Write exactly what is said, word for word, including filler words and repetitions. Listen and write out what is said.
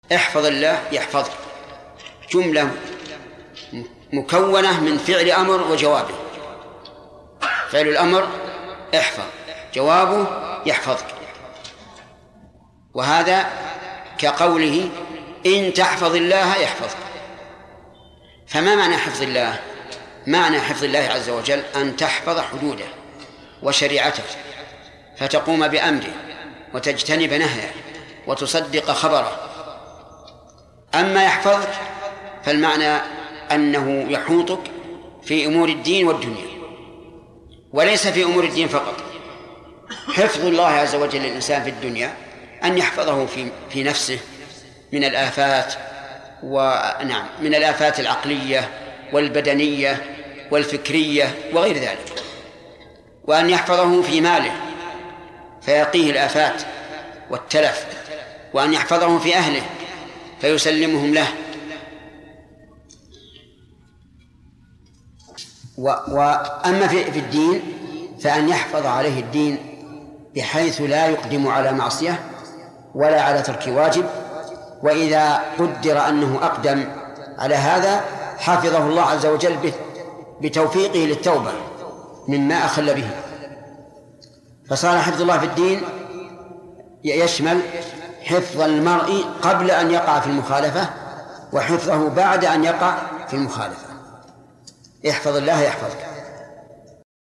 احفظ الله يحفظك جملة مكونة من فعل أمر وجوابه. فعل الأمر احفظ، جوابه يحفظك. وهذا كقوله إن تحفظ الله يحفظك. فما معنى حفظ الله؟ معنى حفظ الله عز وجل أن تحفظ حدوده وشريعته، فتقوم بأمره وتجتنب نهيه وتصدق خبره. أما يحفظك فالمعنى أنه يحوطك في أمور الدين والدنيا، وليس في أمور الدين فقط. حفظ الله عز وجل للإنسان في الدنيا أن يحفظه في في نفسه من الآفات، ونعم من الآفات العقلية والبدنية والفكرية وغير ذلك، وأن يحفظه في ماله فيقيه الآفات والتلف، وأن يحفظه في أهله فيسلمهم له. وأما في الدين فأن يحفظ عليه الدين بحيث لا يقدم على معصية ولا على ترك واجب، وإذا قدر أنه أقدم على هذا حفظه الله عز وجل بتوفيقه للتوبة مما أخل به. فصار حفظ الله في الدين يشمل حفظ المرء قبل أن يقع في المخالفة وحفظه بعد أن يقع في المخالفة. احفظ الله يحفظك.